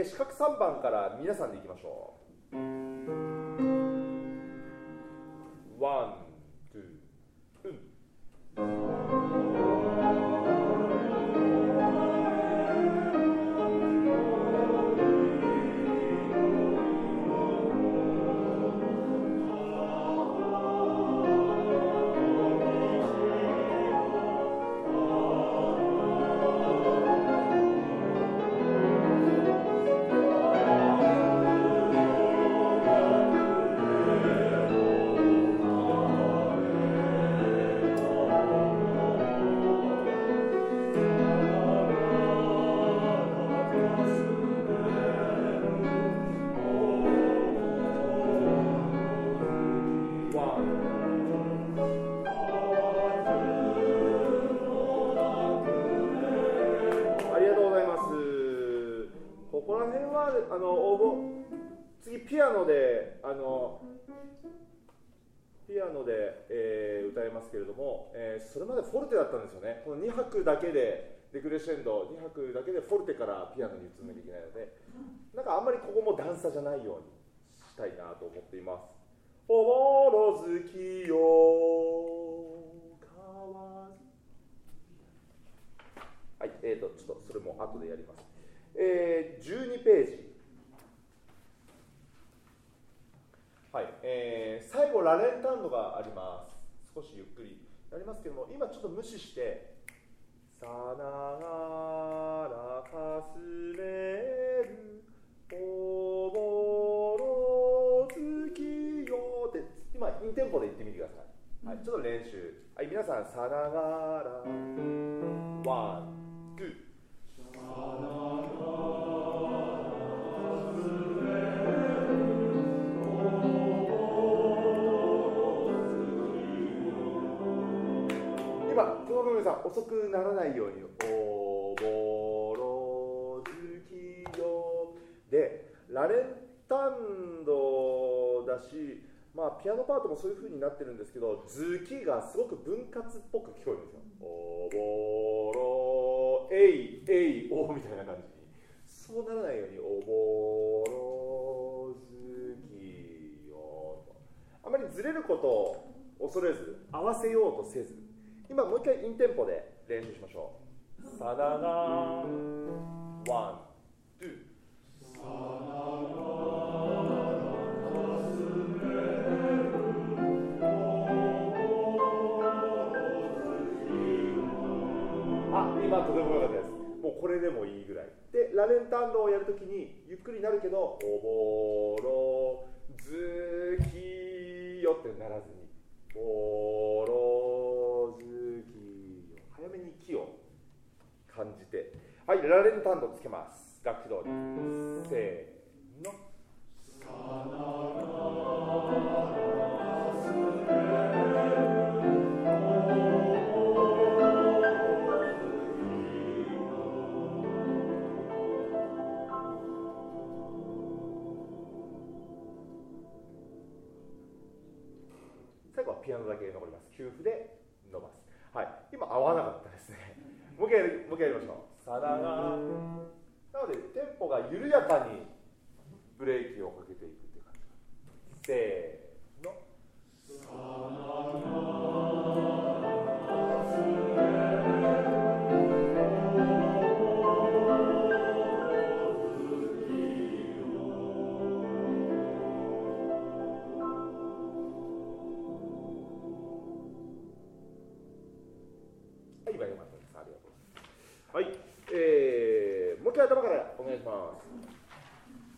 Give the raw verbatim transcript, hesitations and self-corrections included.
えー、四角さんばんから皆さんでいきましょう。ワン、ツー、うん。あの応募次ピアノであのピアノで、えー、歌いますけれども、えー、それまでフォルテだったんですよね。このに拍だけでデクレッシェンドに拍だけでフォルテからピアノに移らなきゃいけないので、なんかあんまりここも段差じゃないようにしたいなと思っています。おぼろ月よ川ず、はい、えーとちょっとそれも後でやります。えー、じゅうにページ、はい、えー、最後ラレンタンドがあります。少しゆっくりやりますけども、今ちょっと無視してさながらかすめるおぼろ月よって今インテンポで言ってみてください。はい、ちょっと練習。はい、皆さんさながらワン、ツー、さながら今、この皆さん遅くならないようにおぼろ月よでラレンタンドだし、まあ、ピアノパートもそういう風になってるんですけど、月がすごく分割っぽく聞こえるんですよ。おぼろえいえいおみたいな感じに、そうならないようにおぼろ月よと、あまりずれることを恐れず合わせようとせず、今もう一回インテンポで練習しましょう。さながワン、ツー、さながあ、今とても良かったです。もうこれでもいいぐらいで、ラレンタンドをやるときにゆっくりなるけどおぼろ月よってならずにおろ月よ、早めに気を感じて、はい、ラレンタンドつけます。楽器通りせーの、さながらす最後はピアノだけ残ります。きゅうふで伸ばす。はい、今合わなかったですね。もう一回、もう一回やりましょう。さながなのでテンポが緩やかにブレーキをかけていくっていう感じ。せーの、さなが今良かったです。ありがとうございます。はい、えー、もう一回頭からお願いします。